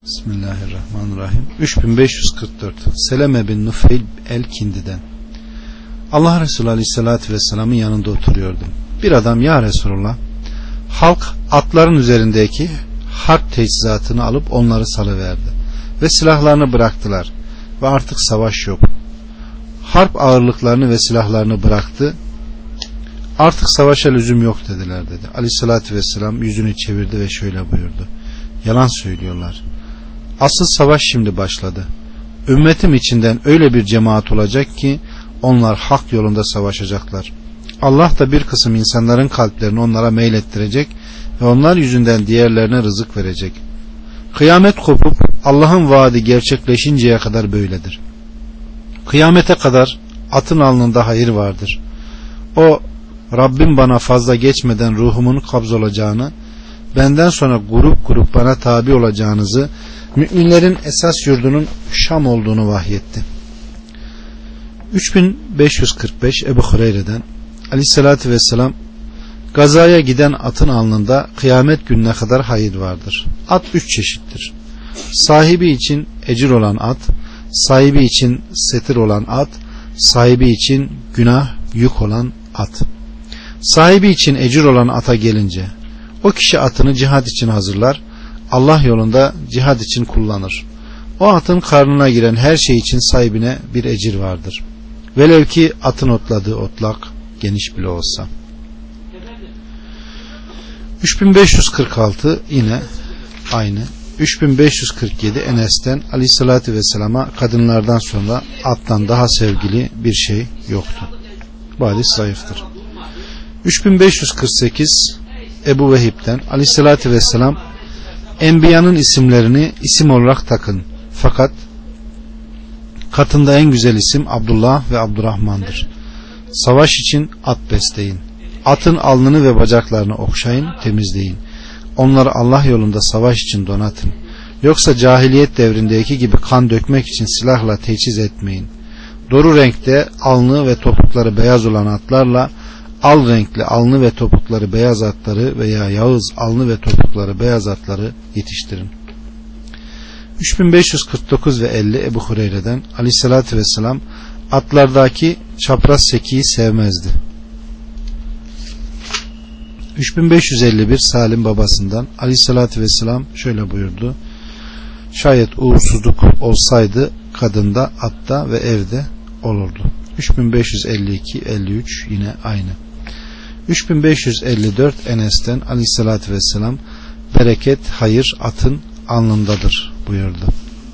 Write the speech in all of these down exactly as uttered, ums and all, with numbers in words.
Bismillahirrahmanirrahim. üç bin beş yüz kırk dört Seleme bin Nufeyl el-Kindi'den. Allah Resulü Aleyhisselatü Vesselam'ın yanında oturuyordum. Bir adam, ya Resulullah, halk atların üzerindeki harp teçhizatını alıp onları salıverdi ve silahlarını bıraktılar ve artık savaş yok. Harp ağırlıklarını ve silahlarını bıraktı, artık savaşa lüzum yok dediler dedi. Aleyhisselatü Vesselam yüzünü çevirdi ve şöyle buyurdu: yalan söylüyorlar. Asıl savaş şimdi başladı. Ümmetim içinden öyle bir cemaat olacak ki onlar hak yolunda savaşacaklar. Allah da bir kısım insanların kalplerini onlara meylettirecek ve onlar yüzünden diğerlerine rızık verecek. Kıyamet kopup Allah'ın vaadi gerçekleşinceye kadar böyledir. Kıyamete kadar atın alnında hayır vardır. O, Rabbim bana fazla geçmeden ruhumun kabz olacağını, benden sonra grup grup bana tabi olacağınızı, müminlerin esas yurdunun Şam olduğunu vahyetti. üç bin beş yüz kırk beş Ebu Hureyre'den, Aleyhisselatü Vesselam, gazaya giden atın alnında kıyamet gününe kadar hayır vardır. At üç çeşittir. Sahibi için ecir olan at, sahibi için setir olan at, sahibi için günah yük olan at. Sahibi için ecir olan ata gelince, o kişi atını cihad için hazırlar, Allah yolunda cihad için kullanır. O atın karnına giren her şey için sahibine bir ecir vardır. Velev ki atın otladığı otlak geniş bile olsa. üç bin beş yüz kırk altı yine aynı. üç bin beş yüz kırk yedi Enes'ten, Aleyhisselatü Vesselam'a kadınlardan sonra attan daha sevgili bir şey yoktu. Bu hadis zayıftır. üç bin beş yüz kırk sekiz Ebu Vehib'den, Aleyhisselatü Vesselam, Enbiyanın isimlerini isim olarak takın. Fakat katında en güzel isim Abdullah ve Abdurrahman'dır. Savaş için at besleyin. Atın alnını ve bacaklarını okşayın, temizleyin. Onları Allah yolunda savaş için donatın. Yoksa cahiliyet devrindeki gibi kan dökmek için silahla teçhiz etmeyin. Doğru renkte alnı ve topukları beyaz olan atlarla al renkli alnı ve topukları beyaz atları veya yağız alnı ve topukları beyaz atları yetiştirin. üç bin beş yüz kırk dokuz ve elli Ebu Hureyre'den, Aleyhisselatü Vesselam, atlardaki çapraz sekiyi sevmezdi. üç bin beş yüz elli bir Salim babasından, Aleyhisselatü Vesselam şöyle buyurdu: şayet uğursuzluk olsaydı kadında, atta ve evde olurdu. üç bin beş yüz elli iki elli üç yine aynı. üç bin beş yüz elli dört Enes'ten, Aleyhisselatü Vesselam, bereket, hayır atın alnındadır buyurdu.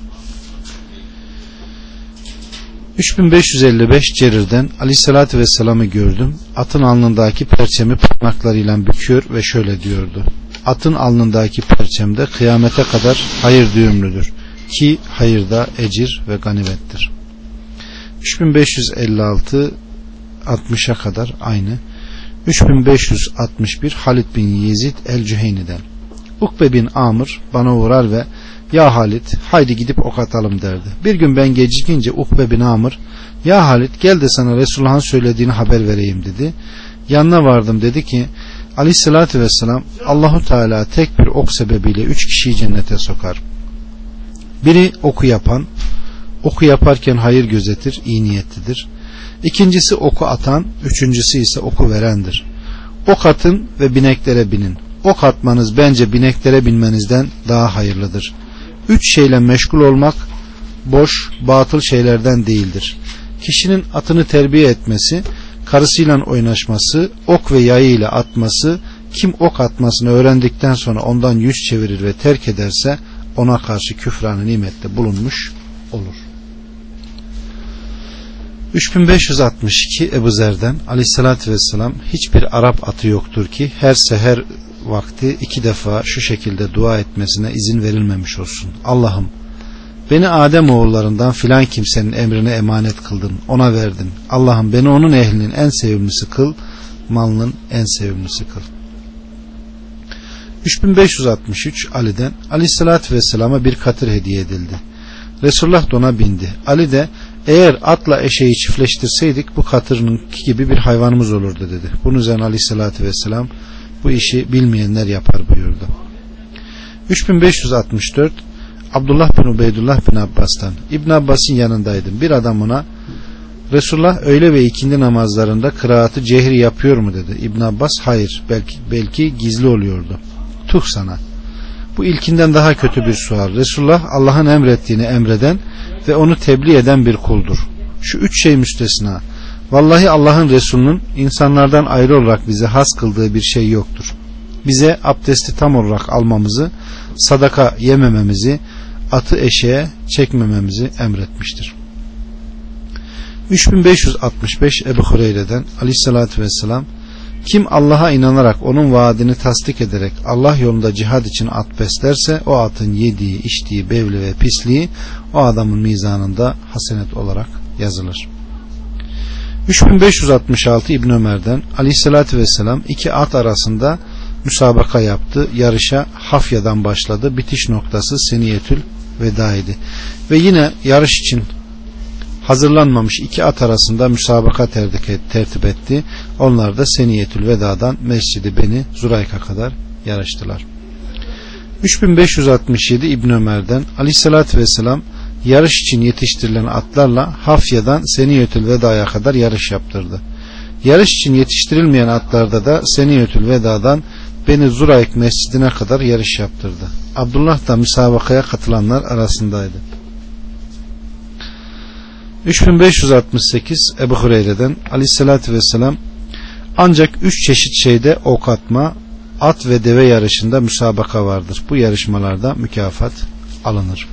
üç bin beş yüz elli beş Cerir'den, Aleyhisselatü Vesselam'ı gördüm. Atın alnındaki perçemi parmaklarıyla büküyor ve şöyle diyordu: atın alnındaki perçemde kıyamete kadar hayır düğümlüdür ki hayırda ecir ve ganimettir. üç bin beş yüz elli altı altmışa kadar aynı. üç bin beş yüz altmış bir Halid bin Yezid el-Cüheyni'den, Ukbe bin Amr bana uğrar ve ya Halid, haydi gidip ok atalım derdi. Bir gün ben gecikince Ukbe bin Amr, ya Halid gel de sana Resulullah'ın söylediğini haber vereyim dedi. Yanına vardım, dedi ki Aleyhisselatü Vesselam, Allahu Teala tek bir ok sebebiyle üç kişiyi cennete sokar. Biri oku yapan, oku yaparken hayır gözetir, iyi niyetlidir. İkincisi oku atan, üçüncüsü ise oku verendir. Ok atın ve bineklere binin. Ok atmanız bence bineklere binmenizden daha hayırlıdır. Üç şeyle meşgul olmak boş, batıl şeylerden değildir. Kişinin atını terbiye etmesi, karısıyla oynaşması, ok ve yayı ile atması, kim ok atmasını öğrendikten sonra ondan yüz çevirir ve terk ederse ona karşı küfranı nimette bulunmuş olur. üç bin beş yüz altmış iki Ebu Zer'den, Aleyhisselatü Vesselam, hiçbir Arap atı yoktur ki her seher vakti iki defa şu şekilde dua etmesine izin verilmemiş olsun: Allah'ım, beni Adem oğullarından filan kimsenin emrine emanet kıldın, ona verdin. Allah'ım, beni onun ehlinin en sevimlisi kıl, malının en sevimlisi kıl. üç bin beş yüz altmış üç Ali'den, Aleyhisselatü Vesselam'a bir katır hediye edildi. Resulullah da ona bindi. Ali de, eğer atla eşeği çiftleştirseydik bu katırın gibi bir hayvanımız olurdu dedi. Bunun üzerine Aleyhisselatü Vesselam, bu işi bilmeyenler yapar buyurdu. üç bin beş yüz altmış dört Abdullah bin Ubeydullah bin Abbas'tan, İbn Abbas'ın yanındaydım. Bir adam ona, Resulullah öğle ve ikindi namazlarında kıraatı cehri yapıyor mu dedi. İbn Abbas, hayır, belki, belki gizli oluyordu. Tuh sana. Bu ilkinden daha kötü bir sual. Resulullah Allah'ın emrettiğini emreden ve onu tebliğ eden bir kuldur. Şu üç şey müstesna. Vallahi Allah'ın Resulü'nün insanlardan ayrı olarak bize has kıldığı bir şey yoktur. Bize abdesti tam olarak almamızı, sadaka yemememizi, atı eşeğe çekmememizi emretmiştir. üç bin beş yüz altmış beş Ebu Hureyre'den Aleyhisselatü Vesselam, kim Allah'a inanarak onun vaadini tasdik ederek Allah yolunda cihad için at beslerse o atın yediği, içtiği, bevli ve pisliği o adamın mizanında hasenet olarak yazılır. üç bin beş yüz altmış altı İbn Ömer'den Aleyhisselatü Vesselam iki at arasında müsabaka yaptı. Yarışa Hafya'dan başladı. Bitiş noktası Seniyetül Veda idi. Ve yine yarış için hazırlanmamış iki at arasında müsabaka tertip etti. Onlar da Seniyetül Veda'dan Mescid-i Beni Zurayk'a kadar yarıştılar. üç bin beş yüz altmış yedi İbn Ömer'den Aleyhisselatü Vesselam yarış için yetiştirilen atlarla Hafya'dan Seniyetül Veda'ya kadar yarış yaptırdı. Yarış için yetiştirilmeyen atlarda da Seniyetül Veda'dan Beni Zurayk mescidine kadar yarış yaptırdı. Abdullah da müsabakaya katılanlar arasındaydı. üç bin beş yüz altmış sekiz Ebu Hureyre'den Aleyhisselatü Vesselam, ancak üç çeşit şeyde ok atma, at ve deve yarışında müsabaka vardır. Bu yarışmalarda mükafat alınır.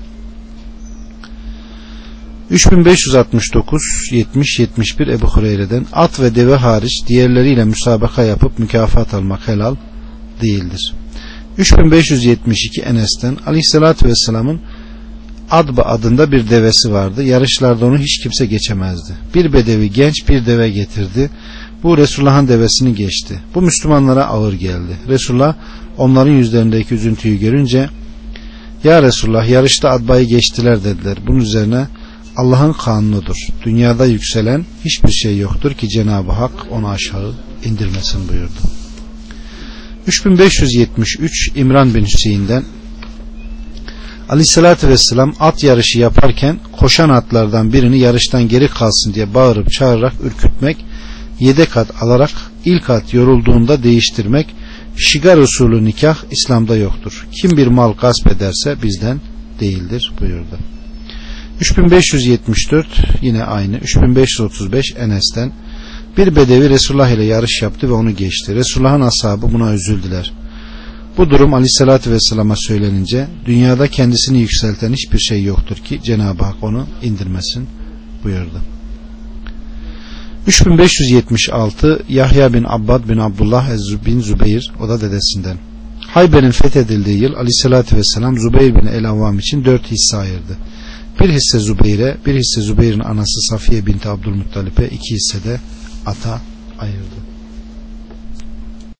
üç bin beş yüz altmış dokuz yetmiş yetmiş bir Ebu Hureyre'den, at ve deve hariç diğerleriyle müsabaka yapıp mükafat almak helal değildir. üç bin beş yüz yetmiş iki Enes'ten Aleyhisselatü Vesselam'ın Adba adında bir devesi vardı. Yarışlarda onu hiç kimse geçemezdi. Bir bedevi genç bir deve getirdi. Bu Resulullah'ın devesini geçti. Bu Müslümanlara ağır geldi. Resulullah onların yüzlerindeki üzüntüyü görünce, ya Resulullah, yarışta Adba'yı geçtiler dediler. Bunun üzerine, Allah'ın kanunudur. Dünyada yükselen hiçbir şey yoktur ki Cenab-ı Hak onu aşağı indirmesin buyurdu. üç bin beş yüz yetmiş üç İmran bin Hüseyin'den Aleyhissalatü Vesselam at yarışı yaparken koşan atlardan birini yarıştan geri kalsın diye bağırıp çağırarak ürkütmek, yedek at alarak ilk at yorulduğunda değiştirmek, şigar usulü nikah İslam'da yoktur. Kim bir mal gasp ederse bizden değildir buyurdu. üç bin beş yüz yetmiş dört yine aynı. üç bin beş yüz otuz beş Enes'ten, bir bedevi Resulullah ile yarış yaptı ve onu geçti. Resulullah'ın ashabı buna üzüldüler. Bu durum Aleyhisselatü Vesselam'a söylenince, dünyada kendisini yükselten hiçbir şey yoktur ki Cenab-ı Hak onu indirmesin buyurdu. üç bin beş yüz yetmiş altı Yahya bin Abbad bin Abdullah bin Zübeyir, o da dedesinden. Hayber'in fethedildiği yıl Aleyhisselatü Vesselam Zübeyir bin el-Avvam için dört hisse ayırdı. Bir hisse Zübeyir'e, bir hisse Zübeyir'in anası Safiye binti Abdülmuttalip'e, iki hisse de ata ayırdı.